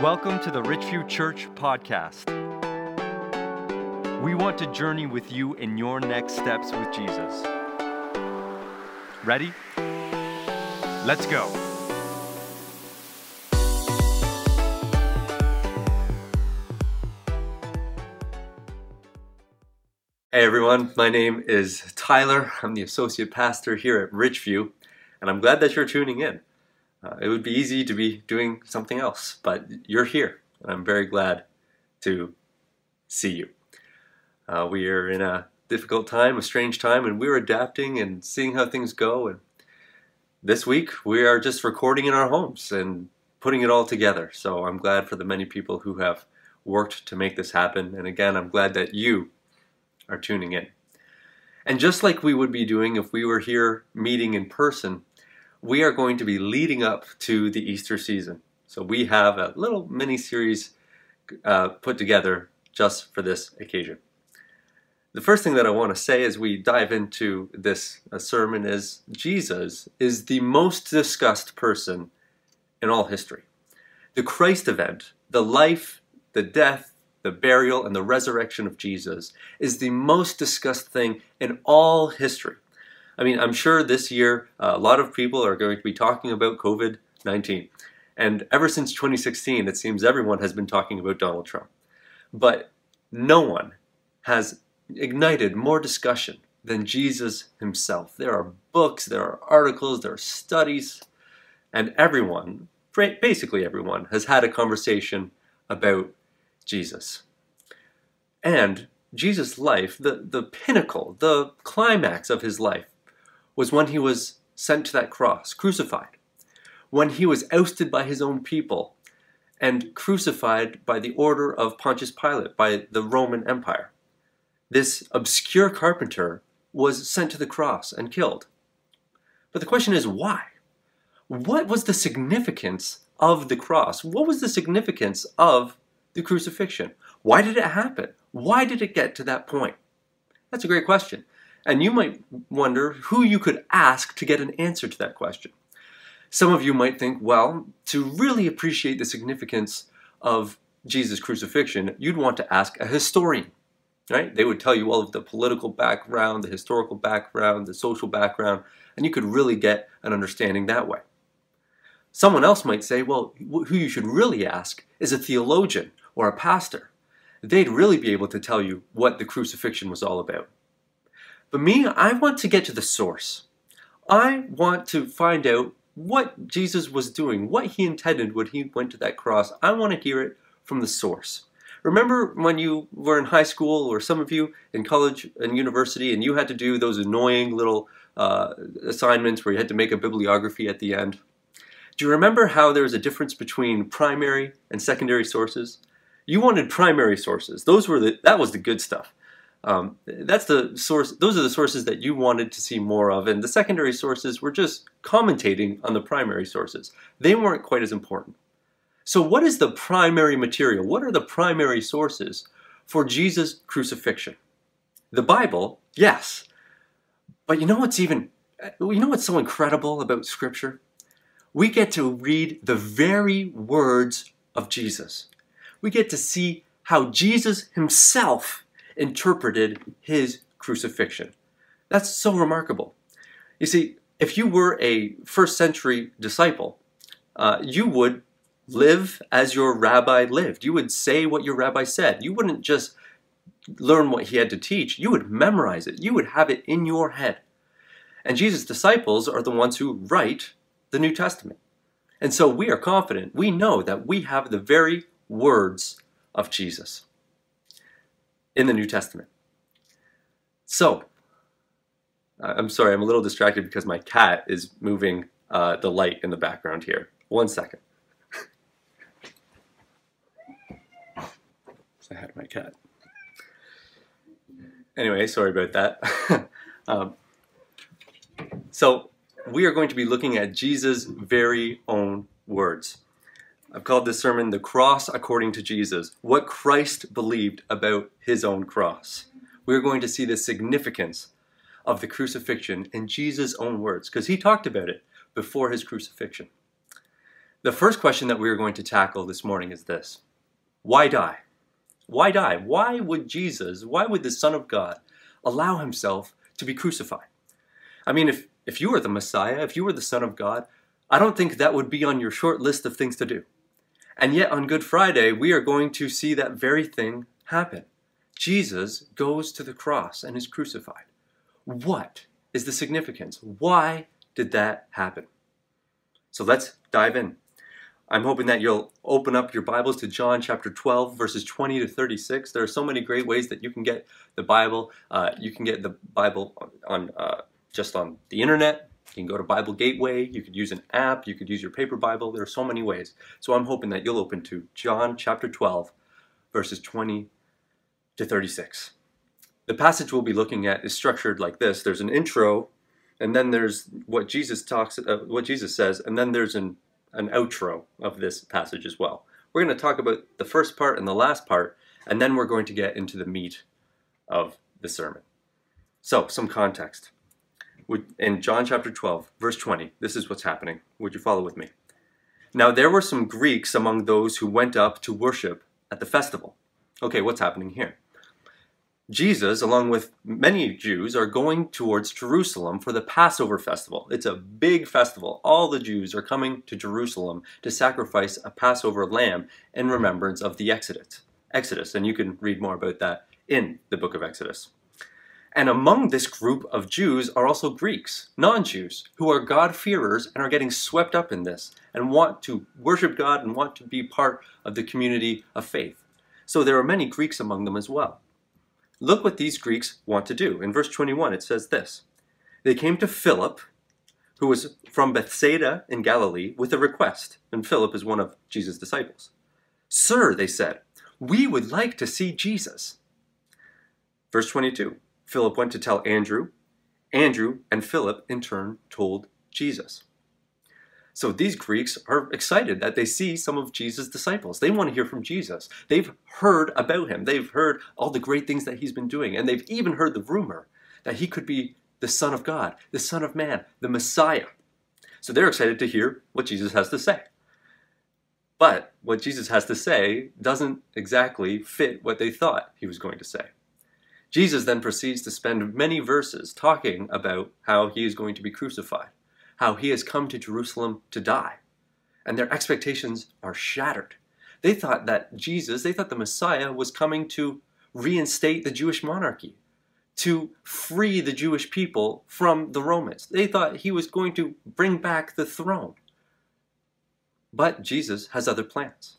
Welcome to the Richview Church podcast. We want to journey with you in your next steps with Jesus. Ready? Let's go. Hey everyone, my name is Tyler. I'm the associate pastor here at Richview, and I'm glad that you're tuning in. It would be easy to be doing something else, but you're here, and I'm very glad to see you. We are in a difficult time, a strange time, and we're adapting and seeing how things go. And this week, we are just recording in our homes and putting it all together. So I'm glad for the many people who have worked to make this happen. And again, I'm glad that you are tuning in. And just like we would be doing if we were here meeting in person, we are going to be leading up to the Easter season. So we have a little mini-series put together just for this occasion. The first thing that I want to say as we dive into this sermon is Jesus is the most discussed person in all history. The Christ event, the life, the death, the burial, and the resurrection of Jesus is the most discussed thing in all history. I mean, I'm sure this year a lot of people are going to be talking about COVID-19. And ever since 2016, it seems everyone has been talking about Donald Trump. But no one has ignited more discussion than Jesus himself. There are books, there are articles, there are studies, and everyone, basically everyone, has had a conversation about Jesus. And Jesus' life, the pinnacle, the climax of his life, was when he was sent to that cross, crucified. When he was ousted by his own people and crucified by the order of Pontius Pilate, by the Roman Empire. This obscure carpenter was sent to the cross and killed. But the question is, why? What was the significance of the cross? What was the significance of the crucifixion? Why did it happen? Why did it get to that point? That's a great question. And you might wonder who you could ask to get an answer to that question. Some of you might think, well, to really appreciate the significance of Jesus' crucifixion, you'd want to ask a historian, right? They would tell you all of the political background, the historical background, the social background, and you could really get an understanding that way. Someone else might say, well, who you should really ask is a theologian or a pastor. They'd really be able to tell you what the crucifixion was all about. But me, I want to get to the source. I want to find out what Jesus was doing, what he intended when he went to that cross. I want to hear it from the source. Remember when you were in high school, or some of you in college and university, and you had to do those annoying little assignments where you had to make a bibliography at the end? Do you remember how there was a difference between primary and secondary sources? You wanted primary sources. That was the good stuff. That's the source. Those are the sources that you wanted to see more of, and the secondary sources were just commentating on the primary sources. They weren't quite as important. So what is the primary material? What are the primary sources for Jesus' crucifixion? The Bible, yes. But you know what's so incredible about Scripture? We get to read the very words of Jesus. We get to see how Jesus himself interpreted his crucifixion. That's so remarkable. You see, if you were a first century disciple, you would live as your rabbi lived. You would say what your rabbi said. You wouldn't just learn what he had to teach. You would memorize it. You would have it in your head. And Jesus' disciples are the ones who write the New Testament. And so we are confident. We know that we have the very words of Jesus in the New Testament. So, I'm sorry, I'm a little distracted because my cat is moving the light in the background here. 1 second. I had my cat. Anyway, sorry about that. So, we are going to be looking at Jesus' very own words. I've called this sermon, The Cross According to Jesus, what Christ believed about his own cross. We're going to see the significance of the crucifixion in Jesus' own words, because he talked about it before his crucifixion. The first question that we are going to tackle this morning is this: why die? Why die? Why would the Son of God allow himself to be crucified? I mean, if you were the Messiah, if you were the Son of God, I don't think that would be on your short list of things to do. And yet on Good Friday, we are going to see that very thing happen. Jesus goes to the cross and is crucified. What is the significance? Why did that happen? So let's dive in. I'm hoping that you'll open up your Bibles to John chapter 12, verses 20 to 36. There are so many great ways that you can get the Bible. You can get the Bible on just on the internet. You can go to Bible Gateway. You could use an app. You could use your paper Bible. There are so many ways. So I'm hoping that you'll open to John chapter 12, verses 20 to 36. The passage we'll be looking at is structured like this. There's an intro, and then there's what Jesus says, and then there's an outro of this passage as well. We're going to talk about the first part and the last part, and then we're going to get into the meat of the sermon. So, some context. In John chapter 12, verse 20, this is what's happening. Would you follow with me? Now there were some Greeks among those who went up to worship at the festival. Okay, what's happening here? Jesus, along with many Jews, are going towards Jerusalem for the Passover festival. It's a big festival. All the Jews are coming to Jerusalem to sacrifice a Passover lamb in remembrance of the Exodus, and you can read more about that in the book of Exodus. And among this group of Jews are also Greeks, non-Jews, who are God-fearers and are getting swept up in this and want to worship God and want to be part of the community of faith. So there are many Greeks among them as well. Look what these Greeks want to do. In verse 21, it says this: They came to Philip, who was from Bethsaida in Galilee, with a request. And Philip is one of Jesus' disciples. Sir, they said, we would like to see Jesus. Verse 22, Philip went to tell Andrew. Andrew and Philip, in turn, told Jesus. So these Greeks are excited that they see some of Jesus' disciples. They want to hear from Jesus. They've heard about him. They've heard all the great things that he's been doing. And they've even heard the rumor that he could be the Son of God, the Son of Man, the Messiah. So they're excited to hear what Jesus has to say. But what Jesus has to say doesn't exactly fit what they thought he was going to say. Jesus then proceeds to spend many verses talking about how he is going to be crucified, how he has come to Jerusalem to die, and their expectations are shattered. They thought the Messiah was coming to reinstate the Jewish monarchy, to free the Jewish people from the Romans. They thought he was going to bring back the throne. But Jesus has other plans.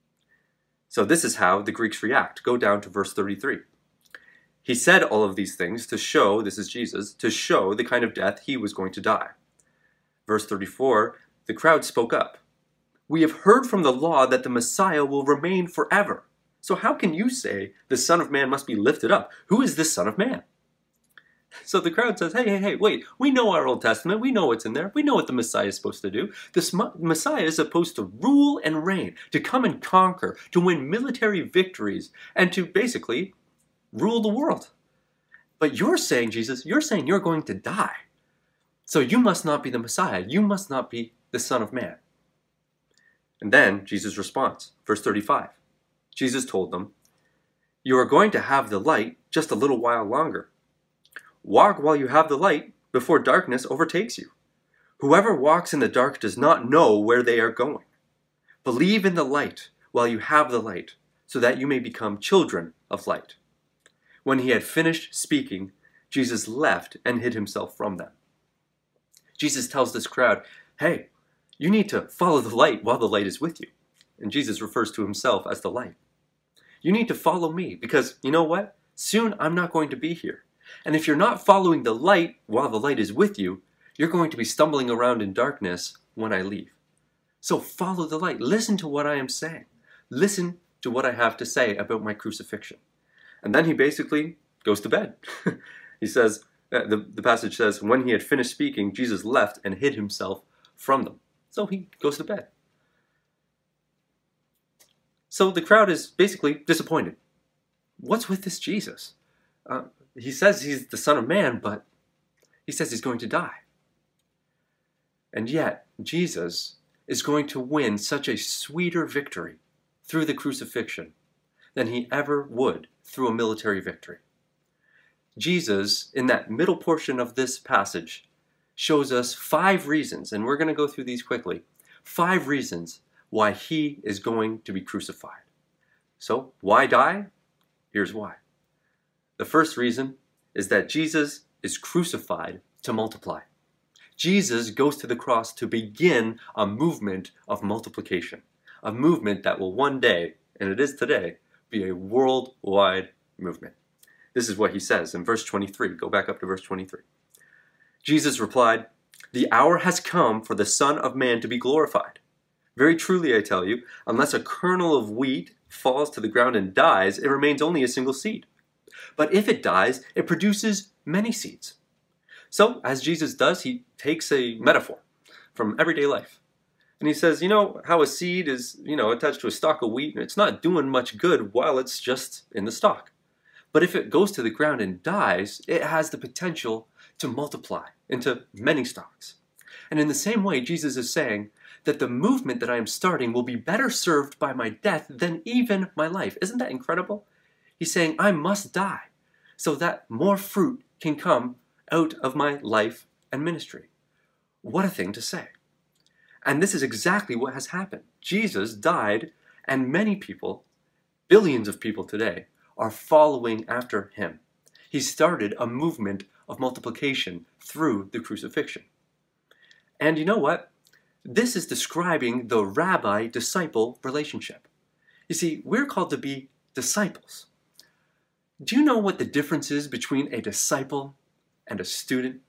So this is how the Greeks react. Go down to verse 33. He said all of these things to show, this is Jesus, to show the kind of death he was going to die. Verse 34, the crowd spoke up. We have heard from the law that the Messiah will remain forever. So how can you say the Son of Man must be lifted up? Who is this Son of Man? So the crowd says, hey, wait, we know our Old Testament. We know what's in there. We know what the Messiah is supposed to do. The Messiah is supposed to rule and reign, to come and conquer, to win military victories, and to basically rule the world. But you're saying, Jesus, you're saying you're going to die. So you must not be the Messiah. You must not be the Son of Man. And then Jesus responds, verse 35. Jesus told them, you are going to have the light just a little while longer. Walk while you have the light before darkness overtakes you. Whoever walks in the dark does not know where they are going. Believe in the light while you have the light, so that you may become children of light. When he had finished speaking, Jesus left and hid himself from them. Jesus tells this crowd, hey, you need to follow the light while the light is with you. And Jesus refers to himself as the light. You need to follow me because, you know what? Soon I'm not going to be here. And if you're not following the light while the light is with you, you're going to be stumbling around in darkness when I leave. So follow the light. Listen to what I am saying. Listen to what I have to say about my crucifixion. And then he basically goes to bed. He says, the passage says, when he had finished speaking, Jesus left and hid himself from them. So he goes to bed. So the crowd is basically disappointed. What's with this Jesus? He says he's the Son of Man, but he says he's going to die. And yet, Jesus is going to win such a sweeter victory through the crucifixion than he ever would through a military victory. Jesus, in that middle portion of this passage, shows us 5 reasons, and we're going to go through these quickly, 5 reasons why he is going to be crucified. So, why die? Here's why. The first reason is that Jesus is crucified to multiply. Jesus goes to the cross to begin a movement of multiplication, a movement that will one day, and it is today, be a worldwide movement. This is what he says in verse 23. Go back up to verse 23. Jesus replied, "The hour has come for the Son of Man to be glorified. Very truly I tell you, unless a kernel of wheat falls to the ground and dies, it remains only a single seed. But if it dies, it produces many seeds." So, as Jesus does, he takes a metaphor from everyday life. And he says, you know how a seed is, attached to a stalk of wheat, and it's not doing much good while it's just in the stalk. But if it goes to the ground and dies, it has the potential to multiply into many stalks. And in the same way, Jesus is saying that the movement that I am starting will be better served by my death than even my life. Isn't that incredible? He's saying I must die so that more fruit can come out of my life and ministry. What a thing to say. And this is exactly what has happened. Jesus died, and many people, billions of people today, are following after him. He started a movement of multiplication through the crucifixion. And you know what? This is describing the rabbi-disciple relationship. You see, we're called to be disciples. Do you know what the difference is between a disciple and a student?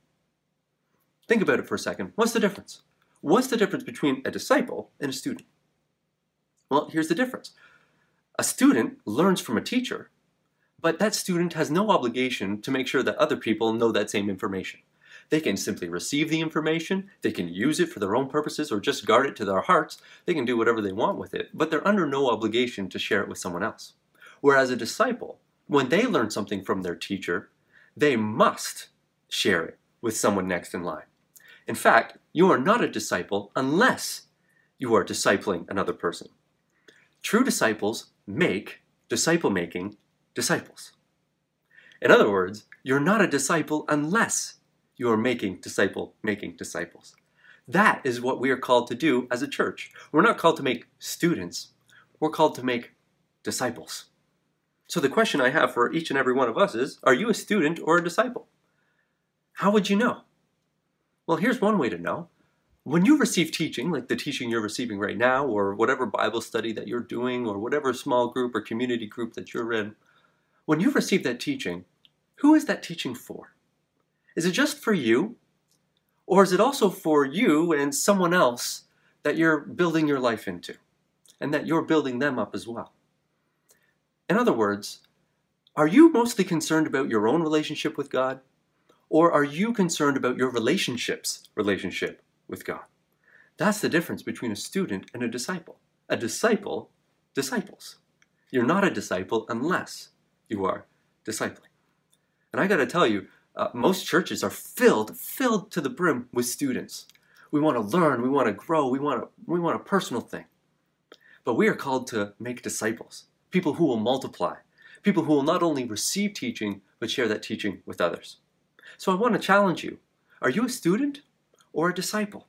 Think about it for a second. What's the difference? What's the difference between a disciple and a student? Well, here's the difference. A student learns from a teacher, but that student has no obligation to make sure that other people know that same information. They can simply receive the information, they can use it for their own purposes or just guard it to their hearts. They can do whatever they want with it, but they're under no obligation to share it with someone else. Whereas a disciple, when they learn something from their teacher, they must share it with someone next in line. In fact, you are not a disciple unless you are discipling another person. True disciples make disciple-making disciples. In other words, you're not a disciple unless you are making disciple-making disciples. That is what we are called to do as a church. We're not called to make students. We're called to make disciples. So the question I have for each and every one of us is, are you a student or a disciple? How would you know? Well, here's one way to know. When you receive teaching, like the teaching you're receiving right now, or whatever Bible study that you're doing, or whatever small group or community group that you're in, when you receive that teaching, who is that teaching for? Is it just for you? Or is it also for you and someone else that you're building your life into, and that you're building them up as well? In other words, are you mostly concerned about your own relationship with God? Or are you concerned about your relationship with God? That's the difference between a student and a disciple. A disciple disciples. You're not a disciple unless you are discipling. And I got to tell you, most churches are filled to the brim with students. We want to learn, we want to grow, we want a personal thing. But we are called to make disciples, people who will multiply, people who will not only receive teaching, but share that teaching with others. So I want to challenge you. Are you a student or a disciple?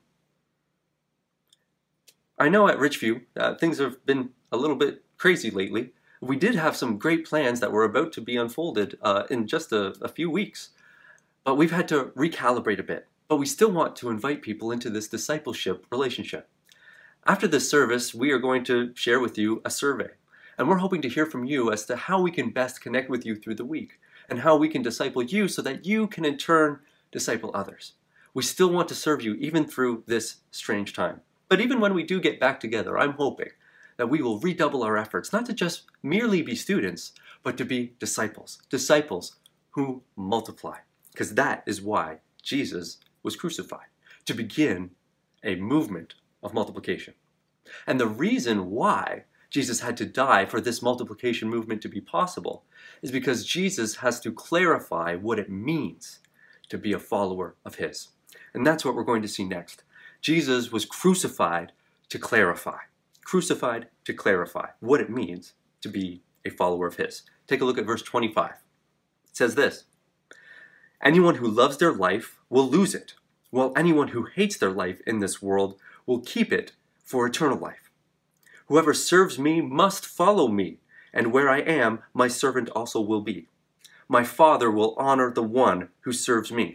I know at Richview, things have been a little bit crazy lately. We did have some great plans that were about to be unfolded in just a few weeks. But we've had to recalibrate a bit. But we still want to invite people into this discipleship relationship. After this service, we are going to share with you a survey. And we're hoping to hear from you as to how we can best connect with you through the week, and how we can disciple you so that you can in turn disciple others. We still want to serve you even through this strange time. But even when we do get back together, I'm hoping that we will redouble our efforts, not to just merely be students, but to be disciples. Disciples who multiply. Because that is why Jesus was crucified, to begin a movement of multiplication. And the reason why Jesus had to die for this multiplication movement to be possible is because Jesus has to clarify what it means to be a follower of his. And that's what we're going to see next. Jesus was crucified to clarify. Crucified to clarify what it means to be a follower of his. Take a look at verse 25. It says this, anyone who loves their life will lose it, while anyone who hates their life in this world will keep it for eternal life. Whoever serves me must follow me, and where I am, my servant also will be. My Father will honor the one who serves me.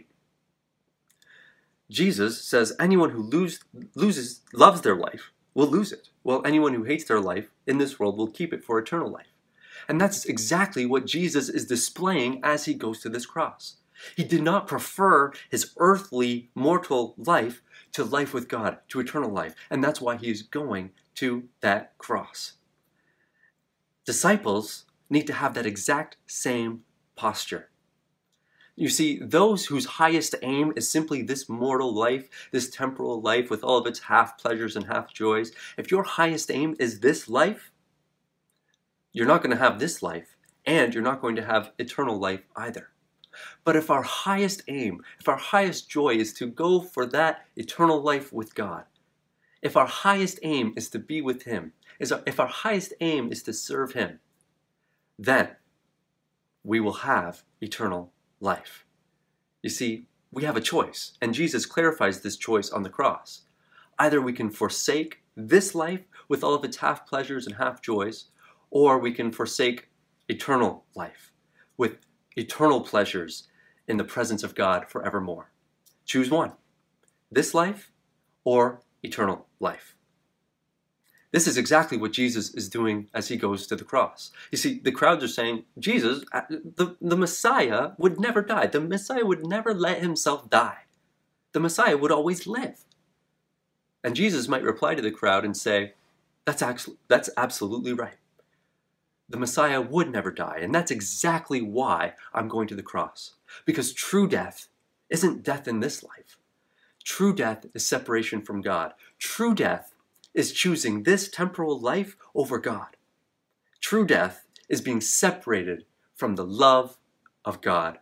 Jesus says anyone who loves their life will lose it, while anyone who hates their life in this world will keep it for eternal life. And that's exactly what Jesus is displaying as he goes to this cross. He did not prefer his earthly, mortal life to life with God, to eternal life. And that's why he is going to that cross. Disciples need to have that exact same posture. You see, those whose highest aim is simply this mortal life, this temporal life with all of its half pleasures and half joys, if your highest aim is this life, you're not going to have this life, and you're not going to have eternal life either. But if our highest aim, if our highest joy is to go for that eternal life with God, if our highest aim is to be with him, if our highest aim is to serve him, then we will have eternal life. You see, we have a choice, and Jesus clarifies this choice on the cross. Either we can forsake this life with all of its half pleasures and half joys, or we can forsake eternal life with eternal pleasures in the presence of God forevermore. Choose one, this life or eternal life. This is exactly what Jesus is doing as he goes to the cross. You see, the crowds are saying, Jesus, the Messiah would never die. The Messiah would never let himself die. The Messiah would always live. And Jesus might reply to the crowd and say, that's absolutely right. The Messiah would never die, and that's exactly why I'm going to the cross. Because true death isn't death in this life. True death is separation from God. True death is choosing this temporal life over God. True death is being separated from the love of God.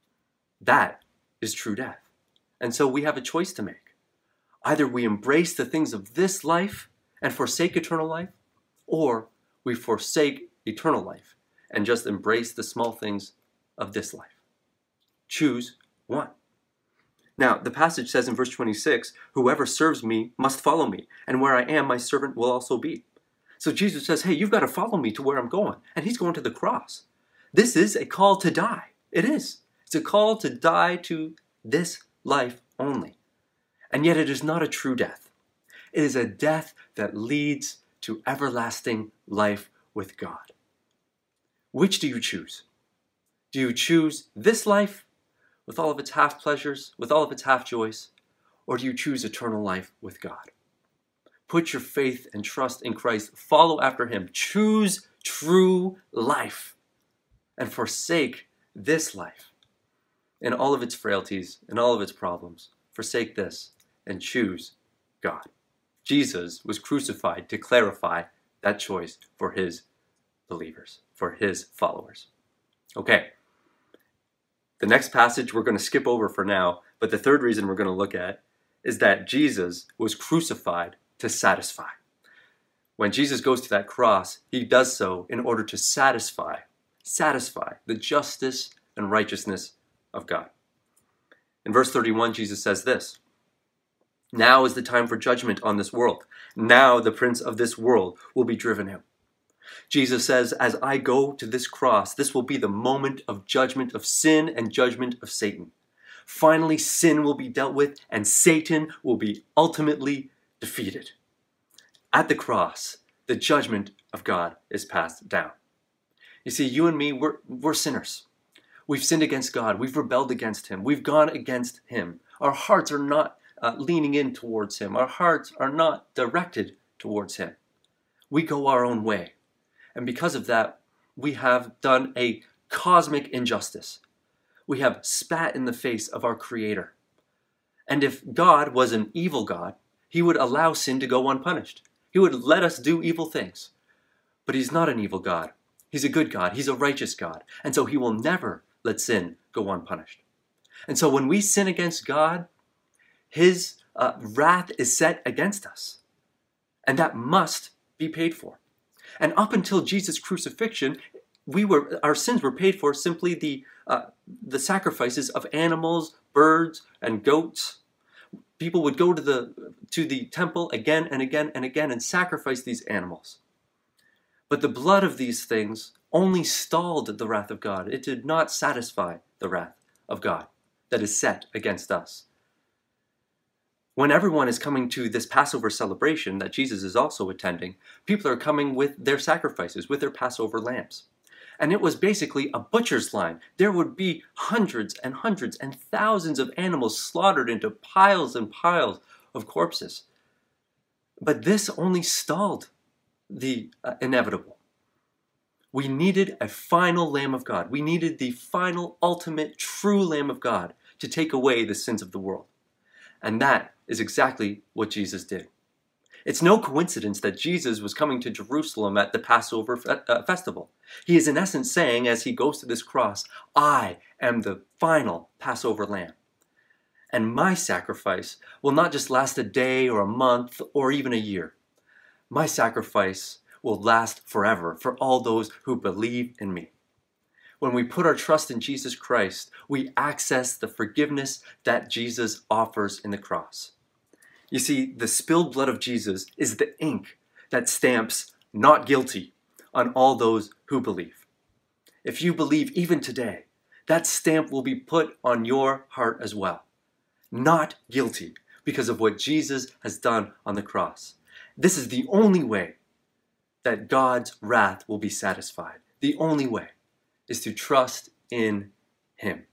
That is true death. And so we have a choice to make. Either we embrace the things of this life and forsake eternal life, or we forsake eternal life and just embrace the small things of this life. Choose one. Now, the passage says in verse 26, whoever serves me must follow me, and where I am, my servant will also be. So Jesus says, hey, you've got to follow me to where I'm going. And he's going to the cross. This is a call to die. It is. It's a call to die to this life only. And yet it is not a true death. It is a death that leads to everlasting life with God. Which do you choose? Do you choose this life with all of its half pleasures, with all of its half joys, or do you choose eternal life with God? Put your faith and trust in Christ. Follow after him. Choose true life and forsake this life in all of its frailties and all of its problems. Forsake this and choose God. Jesus was crucified to clarify that choice for his believers, for his followers. Okay, the next passage we're going to skip over for now, but the third reason we're going to look at is that Jesus was crucified to satisfy. When Jesus goes to that cross, he does so in order to satisfy the justice and righteousness of God. In verse 31, Jesus says this, now is the time for judgment on this world. Now the prince of this world will be driven out. Jesus says, as I go to this cross, this will be the moment of judgment of sin and judgment of Satan. Finally, sin will be dealt with and Satan will be ultimately defeated. At the cross, the judgment of God is passed down. You see, you and me, we're sinners. We've sinned against God. We've rebelled against him. We've gone against him. Our hearts are not leaning in towards him. Our hearts are not directed towards him. We go our own way. And because of that, we have done a cosmic injustice. We have spat in the face of our Creator. And if God was an evil God, he would allow sin to go unpunished. He would let us do evil things. But he's not an evil God. He's a good God. He's a righteous God. And so he will never let sin go unpunished. And so when we sin against God, his wrath is set against us. And that must be paid for. And up until Jesus' crucifixion, our sins were paid for simply the sacrifices of animals, birds, and goats. People would go to the temple again and again and again and sacrifice these animals. But the blood of these things only stalled the wrath of God. It did not satisfy the wrath of God that is set against us. When everyone is coming to this Passover celebration that Jesus is also attending, people are coming with their sacrifices, with their Passover lambs. And it was basically a butcher's line. There would be hundreds and hundreds and thousands of animals slaughtered into piles and piles of corpses. But this only stalled the inevitable. We needed a final Lamb of God. We needed the final, ultimate, true Lamb of God to take away the sins of the world. And that is exactly what Jesus did. It's no coincidence that Jesus was coming to Jerusalem at the Passover festival. He is in essence saying, as he goes to this cross, I am the final Passover lamb. And my sacrifice will not just last a day or a month or even a year. My sacrifice will last forever for all those who believe in me. When we put our trust in Jesus Christ, we access the forgiveness that Jesus offers in the cross. You see, the spilled blood of Jesus is the ink that stamps not guilty on all those who believe. If you believe even today, that stamp will be put on your heart as well. Not guilty because of what Jesus has done on the cross. This is the only way that God's wrath will be satisfied. The only way is to trust in him.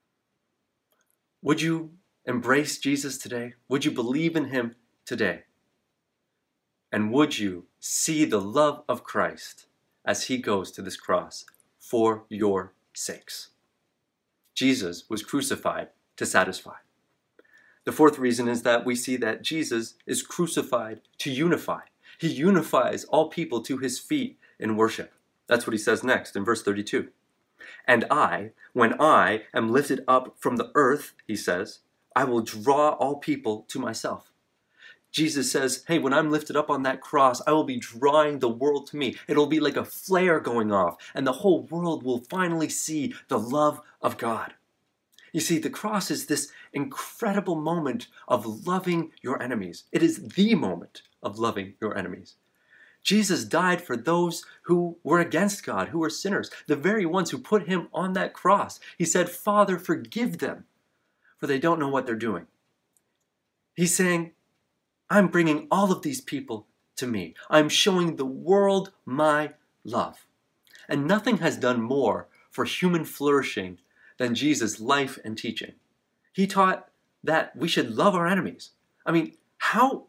Would you embrace Jesus today? Would you believe in him today? And would you see the love of Christ as he goes to this cross for your sakes? Jesus was crucified to satisfy. The fourth reason is that we see that Jesus is crucified to unify. He unifies all people to his feet in worship. That's what he says next in verse 32. And I, when I am lifted up from the earth, he says, I will draw all people to myself. Jesus says, hey, when I'm lifted up on that cross, I will be drawing the world to me. It'll be like a flare going off, and the whole world will finally see the love of God. You see, the cross is this incredible moment of loving your enemies. It is the moment of loving your enemies. Jesus died for those who were against God, who were sinners, the very ones who put him on that cross. He said, Father, forgive them, for they don't know what they're doing. He's saying, I'm bringing all of these people to me. I'm showing the world my love. And nothing has done more for human flourishing than Jesus' life and teaching. He taught that we should love our enemies. I mean, how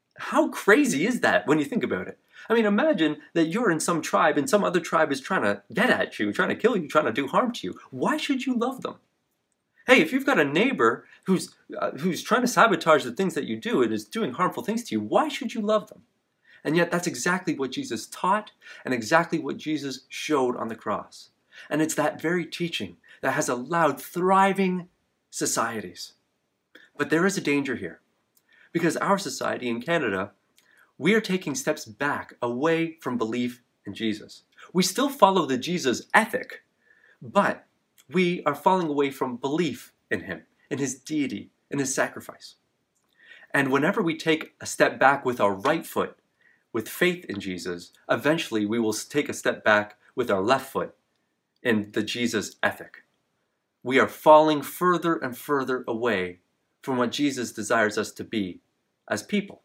crazy is that when you think about it? I mean, imagine that you're in some tribe and some other tribe is trying to get at you, trying to kill you, trying to do harm to you. Why should you love them? Hey, if you've got a neighbor who's trying to sabotage the things that you do and is doing harmful things to you, why should you love them? And yet that's exactly what Jesus taught and exactly what Jesus showed on the cross. And it's that very teaching that has allowed thriving societies. But there is a danger here, because our society in Canada, we are taking steps back away from belief in Jesus. We still follow the Jesus ethic, but we are falling away from belief in him, in his deity, in his sacrifice. And whenever we take a step back with our right foot, with faith in Jesus, eventually we will take a step back with our left foot in the Jesus ethic. We are falling further and further away from what Jesus desires us to be as people.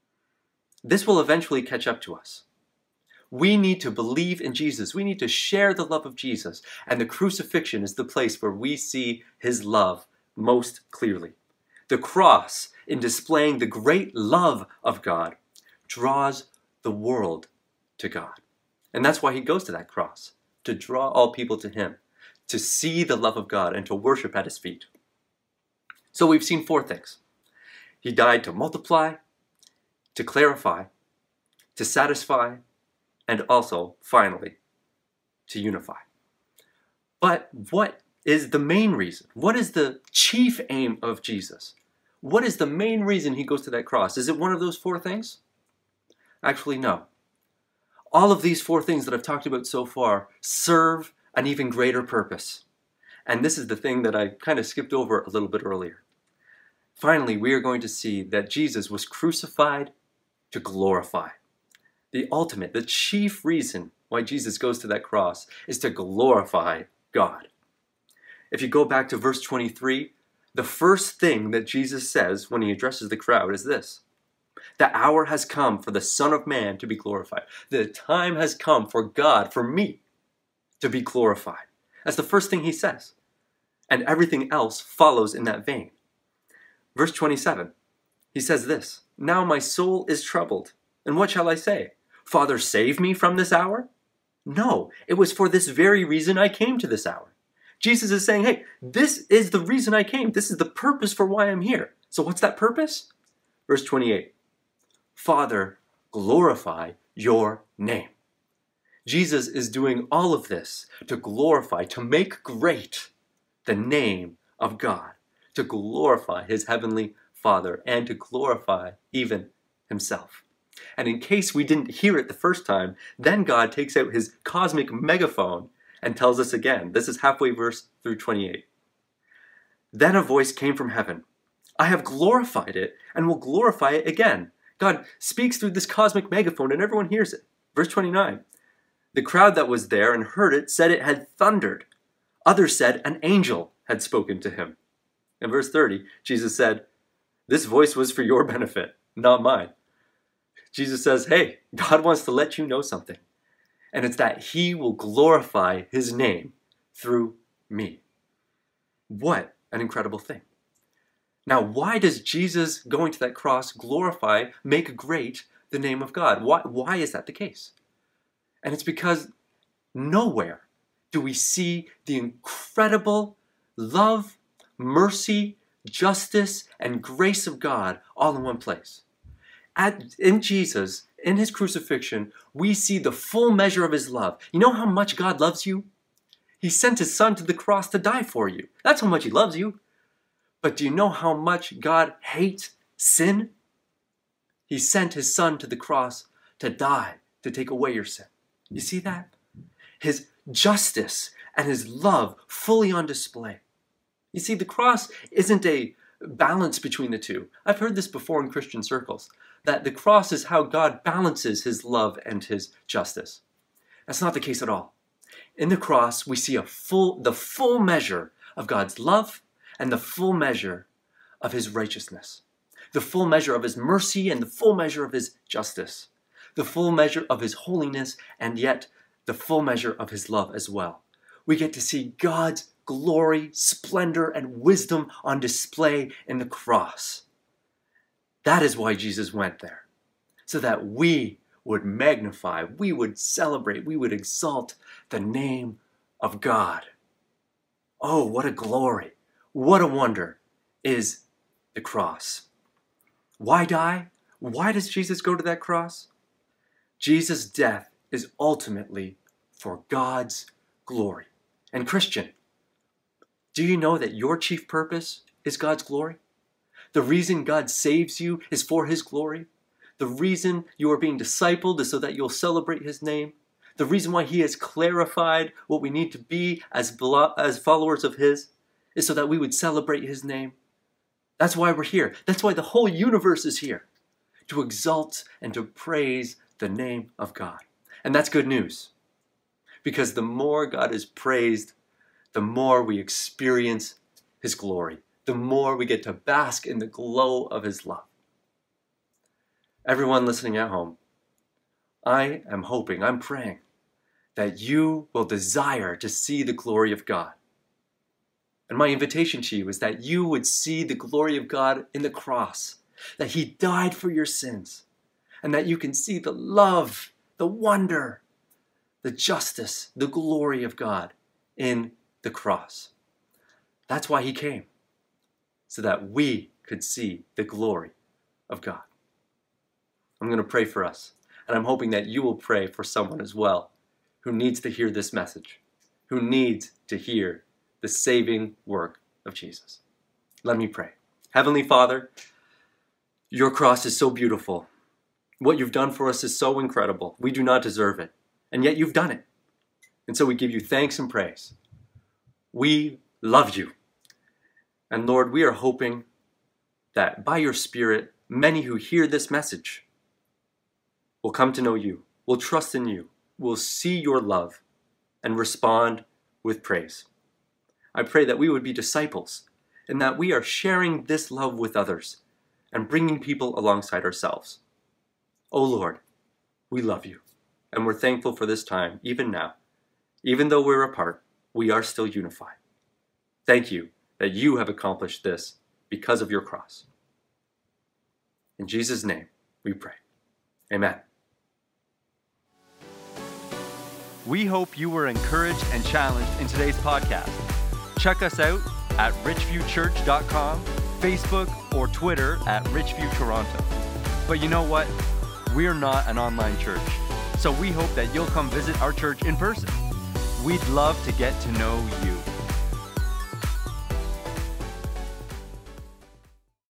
This will eventually catch up to us. We need to believe in Jesus. We need to share the love of Jesus. And the crucifixion is the place where we see his love most clearly. The cross, in displaying the great love of God, draws the world to God. And that's why he goes to that cross, to draw all people to him, to see the love of God and to worship at his feet. So we've seen four things. He died to multiply, to clarify, to satisfy, and also, finally, to unify. But what is the main reason? What is the chief aim of Jesus? What is the main reason he goes to that cross? Is it one of those four things? Actually, no. All of these four things that I've talked about so far serve an even greater purpose. And this is the thing that I kind of skipped over a little bit earlier. Finally, we are going to see that Jesus was crucified to glorify. The ultimate, the chief reason why Jesus goes to that cross is to glorify God. If you go back to verse 23, the first thing that Jesus says when he addresses the crowd is this: the hour has come for the Son of Man to be glorified. The time has come for God, for me, to be glorified. That's the first thing he says. And everything else follows in that vein. Verse 27, he says this: now my soul is troubled, and what shall I say? Father, save me from this hour? No, it was for this very reason I came to this hour. Jesus is saying, hey, this is the reason I came. This is the purpose for why I'm here. So what's that purpose? Verse 28, Father, glorify your name. Jesus is doing all of this to glorify, to make great the name of God, to glorify his heavenly Father, and to glorify even himself. And in case we didn't hear it the first time, then God takes out his cosmic megaphone and tells us again. This is halfway verse through 28. Then a voice came from heaven. I have glorified it and will glorify it again. God speaks through this cosmic megaphone and everyone hears it. Verse 29. The crowd that was there and heard it said it had thundered. Others said an angel had spoken to him. In verse 30, Jesus said, this voice was for your benefit, not mine. Jesus says, hey, God wants to let you know something. And it's that he will glorify his name through me. What an incredible thing. Now, why does Jesus going to that cross glorify, make great the name of God? Why is that the case? And it's because nowhere do we see the incredible love, mercy, justice, and grace of God all in one place. In Jesus, in his crucifixion, we see the full measure of his love. You know how much God loves you? He sent his son to the cross to die for you. That's how much he loves you. But do you know how much God hates sin? He sent his son to the cross to die, to take away your sin. You see that? His justice and his love fully on display. You see, the cross isn't a balance between the two. I've heard this before in Christian circles, that the cross is how God balances his love and his justice. That's not the case at all. In the cross, we see the full measure of God's love and the full measure of his righteousness, the full measure of his mercy and the full measure of his justice, the full measure of his holiness and yet the full measure of his love as well. We get to see God's glory, splendor, and wisdom on display in the cross. That is why Jesus went there, so that we would magnify, we would celebrate, we would exalt the name of God. Oh, what a glory, what a wonder is the cross. Why die? Why does Jesus go to that cross? Jesus' death is ultimately for God's glory. And Christian, do you know that your chief purpose is God's glory? The reason God saves you is for his glory. The reason you are being discipled is so that you'll celebrate his name. The reason why he has clarified what we need to be as followers of his is so that we would celebrate his name. That's why we're here. That's why the whole universe is here, to exalt and to praise the name of God. And that's good news, because the more God is praised, the more we experience his glory, the more we get to bask in the glow of his love. Everyone listening at home, I am hoping, I'm praying that you will desire to see the glory of God. And my invitation to you is that you would see the glory of God in the cross, that he died for your sins, and that you can see the love, the wonder, the justice, the glory of God in the cross. That's why he came, so that we could see the glory of God. I'm going to pray for us, and I'm hoping that you will pray for someone as well who needs to hear this message, who needs to hear the saving work of Jesus. Let me pray. Heavenly Father, your cross is so beautiful. What you've done for us is so incredible. We do not deserve it, and yet you've done it. And so we give you thanks and praise. We love you. And Lord, we are hoping that by your Spirit, many who hear this message will come to know you, will trust in you, will see your love, and respond with praise. I pray that we would be disciples and that we are sharing this love with others and bringing people alongside ourselves. Oh Lord, we love you, and we're thankful for this time, even now. Even though we're apart, we are still unified. Thank you that you have accomplished this because of your cross. In Jesus' name, we pray. Amen. We hope you were encouraged and challenged in today's podcast. Check us out at richviewchurch.com, Facebook, or Twitter at richviewtoronto. But you know what? We're not an online church, so we hope that you'll come visit our church in person. We'd love to get to know you.